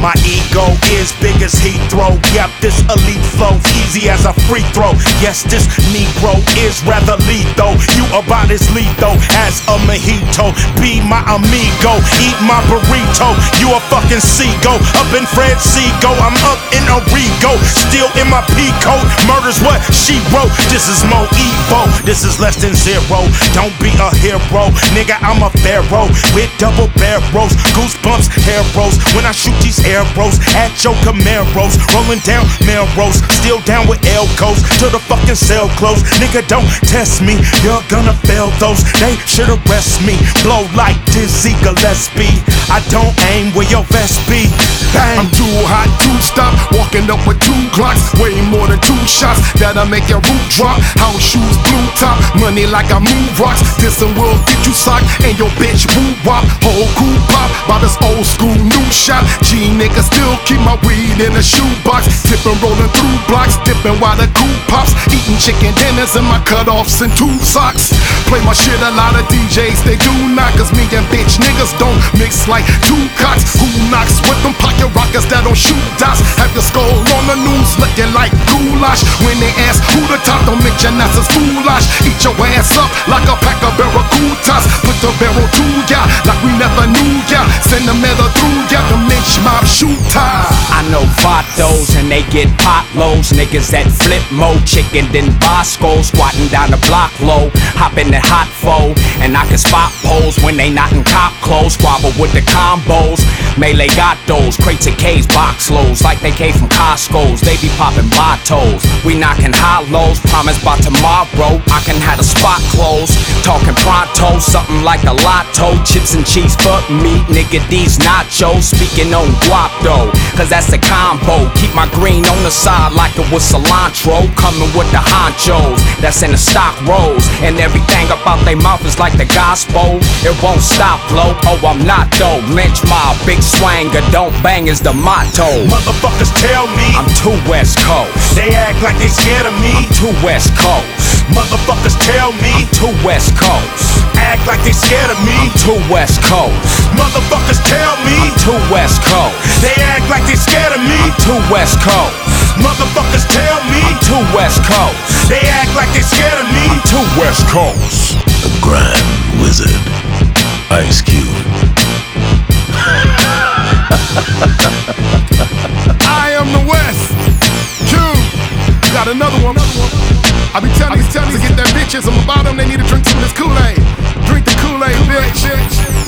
My ego is big as Heathrow. Yep, this elite flow, easy as a free throw. Yes, this Negro is rather lethal. You about as lethal as a mojito. Be my amigo, eat my burrito. You a fucking seagull, up in Fred Seagull. I'm up in a Rego, still in my peacoat. Murder's what she wrote. This is more evil, this is less than zero. Don't be a hero, nigga, I'm a pharaoh with double barrels, goosebumps, arrows. When I shoot these arrows at your Camaros, rolling down Melrose, still down with Elcos till the fucking cell close. Nigga, don't test me, you're gonna fail those. They should arrest me, blow like Dizzy Gillespie. I don't aim where your vest be. Bang. I'm too hot to stop, walking up with 2 Glocks, way more than 2 shots that'll make your roof drop. House shoes, blue top, money like I move rocks. This will get you socked and your bitch woo wop. Whole crew pop by this old school new shot. G nigga still keep my weed in a shoebox, tipping rolling through blocks, dipping while the coupe pops, eating chicken dinners in my cutoffs and 2 socks. Play my shit, a lot of DJs they do not, cause me and bitch niggas don't mix like 2 cocks. Who knocks with them pocket rockets that don't shoot dots? Have your skull on the news looking like goulash. When they ask who the top, don't mention that's a foolish. Eat your ass up like a pack of barracudas. Put the barrel to ya like we never knew ya. Send the metal through ya, the lynch mob shooter. I know vatos and they get potloads. Niggas that flip mo, chicken then Bosco. Squatting down the block low, hopping the hot foe. And I can spot poles when they not in cop clothes. Squabble with the combos, melee got those. Crates and K's, box loads like they came from Costco's. They be popping bottles, we knocking hollows. Promise by tomorrow I can have the spot closed. Talking pronto, something like a lotto. Chips and cheese for meat, nigga, these nachos. Speaking on guap though, cause that's the combo. Keep my green on the side like it was cilantro. Coming with the honchos, that's in the stock rolls. And everything about they mouth is like the gospel. It won't stop, blow. Oh, I'm not though. Lynch mob, big swanger, don't bang is the motto. Motherfuckers tell me I'm too West Coast. they act like they scared of me. I'm too West Coast. Motherfuckers tell me I'm too West Coast. act like they scared of me. I'm too West Coast. Motherfuckers tell me I'm too West Coast. they act like they scared of me. I'm too West Coast. Motherfuckers tell me I'm too West Coast. they act like they scared of me. I'm too West Coast. The Grand Wizard, Ice Cube. I am the West. Q. Got another one. I be telling these to get that bitches on the bottom. They need to drink some of this Kool-Aid. Drink the Kool-Aid, bitch.